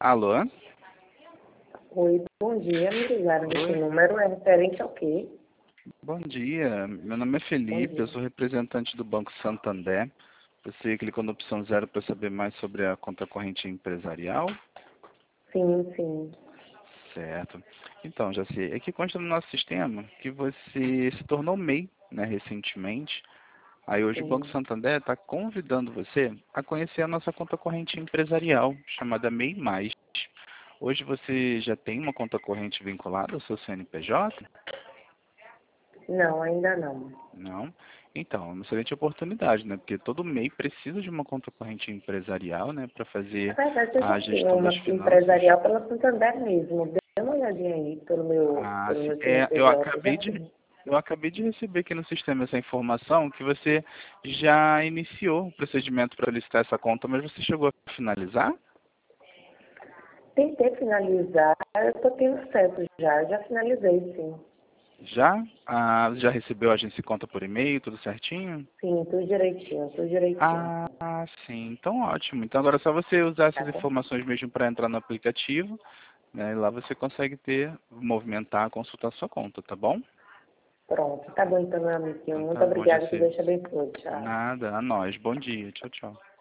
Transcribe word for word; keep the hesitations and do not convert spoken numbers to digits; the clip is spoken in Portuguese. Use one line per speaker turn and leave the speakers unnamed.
Alô?
Oi, bom dia. Me ligaram desse
Oi.
número. É referente ao quê?
Bom dia, meu nome é
Bom
Felipe, eu
dia.
sou representante do Banco Santander. Você clicou na opção zero para saber mais sobre a conta corrente empresarial?
Sim, sim.
Certo. Então, já sei. Aqui consta no nosso sistema que você se tornou M E I, né, recentemente. Aí hoje o Banco
Sim.
Santander está convidando você a conhecer a nossa conta corrente empresarial, chamada M E I mais. Hoje você já tem uma conta corrente vinculada ao seu C N P J?
Não, ainda não.
Não? Então, é uma excelente oportunidade, né? Porque todo M E I precisa de uma conta corrente empresarial, né? Para
Na
fazer
verdade, eu já
a
tenho
gestão
uma
das finanças.
empresarial pela Santander mesmo. Dê uma olhadinha aí pelo meu,
Ah,
pelo
sim.
meu
É, eu
C N P J. Já
acabei de,
tenho.
eu acabei de receber aqui no sistema essa informação que você já iniciou o procedimento para solicitar essa conta, mas você chegou a finalizar?
Tentei finalizar. Eu estou tendo acesso já. Já finalizei, sim.
Já? Ah, já recebeu a agência e conta por e-mail, tudo certinho?
Sim, tudo direitinho, tudo direitinho.
Ah, sim. Então ótimo. Então agora é só você usar
Tá
essas
bom?
informações mesmo para entrar no aplicativo, né? E lá você consegue ter, movimentar, consultar sua conta, tá bom?
Pronto. Tá bom então, meu amiguinho.
Então
Muito
tá bom,
obrigada. Que
Jacir.
Deus te abençoe. Tchau.
Nada, a nós. Bom dia. Tchau, tchau.